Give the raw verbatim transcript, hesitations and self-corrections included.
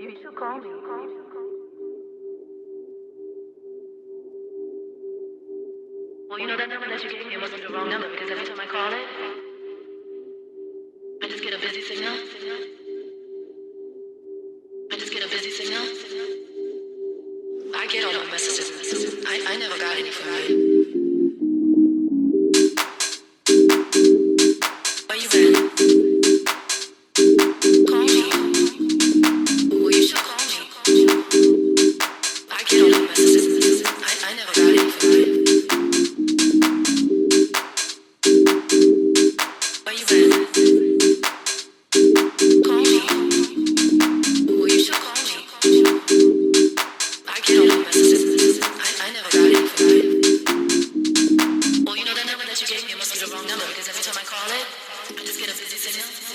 should call me. Well, you know that number that you gave me, it must be the wrong number because every time I call it, I just get a busy signal. I just get a busy signal. I get all my messages. I, I never got any from you. Where you been? Call me. Well, you should call me. I get all my messages. I, I never got any from you. Where you been? Call me. Well, you should call me. I get all my messages. I, I never got any from you. Well, you know that number that you gave me, it must be the wrong number because every time I call it, I just get a busy signal.